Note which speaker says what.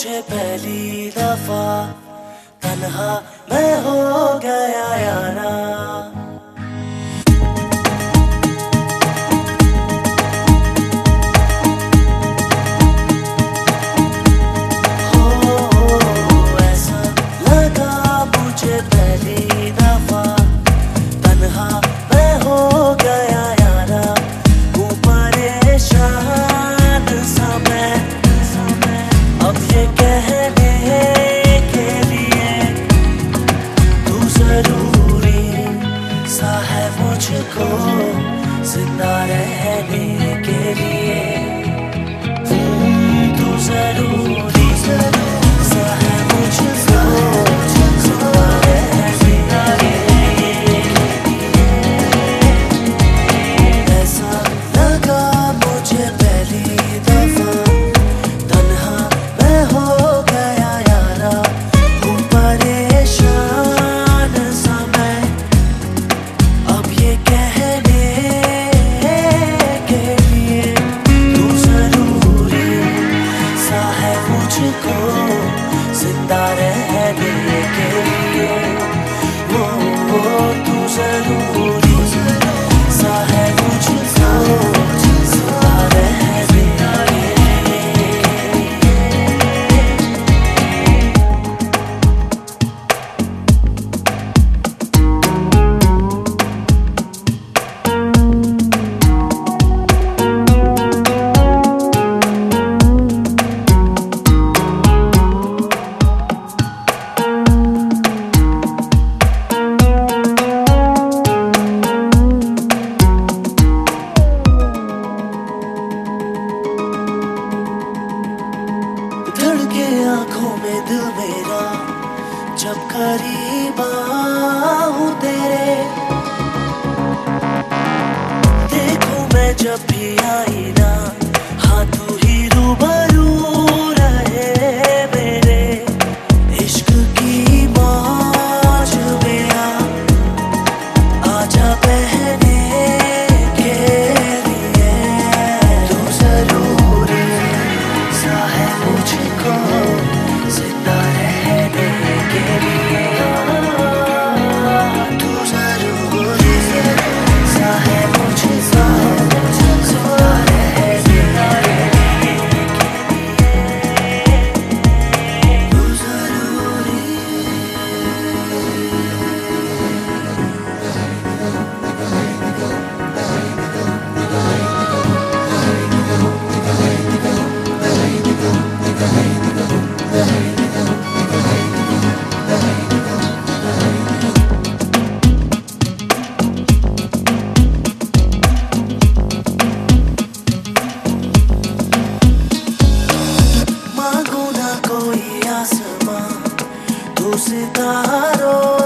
Speaker 1: मुझे पहली दफा तन्हा मैं हो गया यारा। ऐसा लगा मुझे पहली दफा तन्हा मैं हो गया यारा। हूँ परेशान सा मैं अब ये कहने के लिए तू जरूरी सा है मुझको जिंदा रहने के लिए। तू जरूरी सा है मुझको जिंदा रहने के लिए। ऐसा लगा मुझे पहली दफा तन्हा मैं हो गया यारा। हूँ परेशान सा मैं अब ये कहने के लिए तू जरूरी सा है मुझको जिंदा रहने के लिए। वो तू जरूरी सा है मुझको जिंदा रहने के लिए। धड़के आंखों में दिल मेरा जब करीब आऊं तेरे। देखूं मैं जब भी आई ना हाँ तू ही रूबरू रहे मेरे। इश्क की मौज में आजा बहने के लिए। तू जरूरी सा है मुझको जिंदा रहने के लिए। तू जरूरी सा है मुझको जिंदा रहने के लिए। तू जरूरी। मांगू ना कोई आसमां तू सितारों